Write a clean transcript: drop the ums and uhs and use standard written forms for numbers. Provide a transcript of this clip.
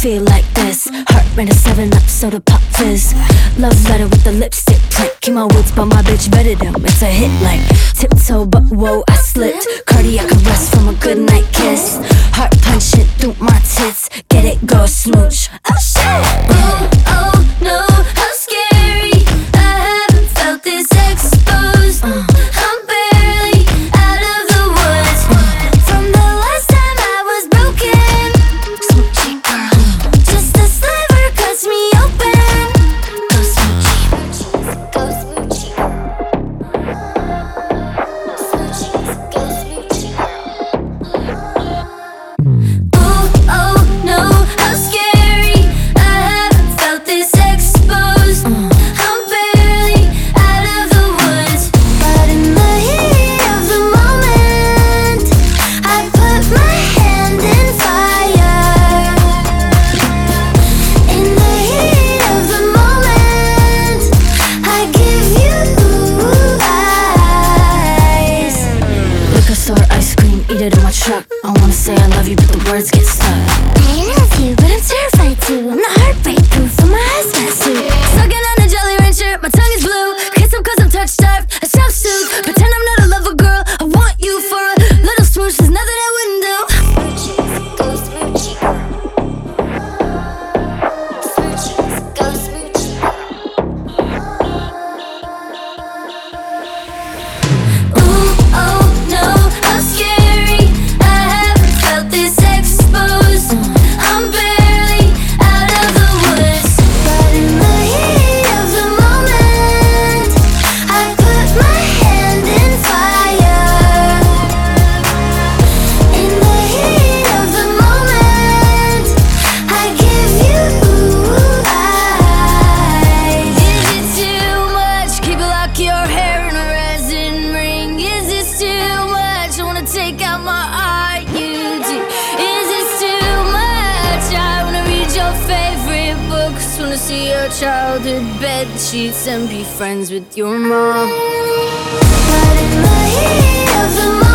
feel like this. Heart ran a 7-Up, soda pop fizz. Love letter with the lipstick print. Keep my wits, but my bitch better them. It's a hit like tiptoe, but whoa, I slipped. Cardiac arrest from a goodnight kiss. Heart punching through my tits. Get it, go smooch. Oh shit. Oh, oh no, how scary. I haven't felt this exposed. I'm barely out of the woods. From the last time I was broken. Smoochy girl. Just a sliver cuts me open. Go smoochy. Go smoochy. Smoochies, go smoochy. Oh, oh no, how scary. I haven't felt this exposed. I'm barely out of the woods. But in the heat of the moment, I put my hand in fire. In the heat of the moment, I give you eyes. Liquor store ice cream, eat it in my truck. I wanna say I love you, but the words get stuck. I love you, but I'm terrified too. I'm not heartbreak proof, but my eyes got suit. Sucking on a Jolly Rancher, my tongue is blue. Kiss him cause I'm touch starved, a self soothe. Pretend I'm not a lover girl, I want you for a little smooch. There's nothing I wouldn't do. Smoochies, go smoochy. Smoochies, go smoochy. Ooh, oh no, how scary. I haven't felt this exposed. I'm barely out of the woods. But in the heat of the moment, I put my hand in fire. In the heat of the moment, I give you eyes. Is it too much? Keep it like your hair in a resin ring. Is this too much? I wanna take out my eye. You do. Is this too much? I wanna read your favorite books. Wanna see your childhood bed sheets and be friends with your mom. But in the heat of the moment,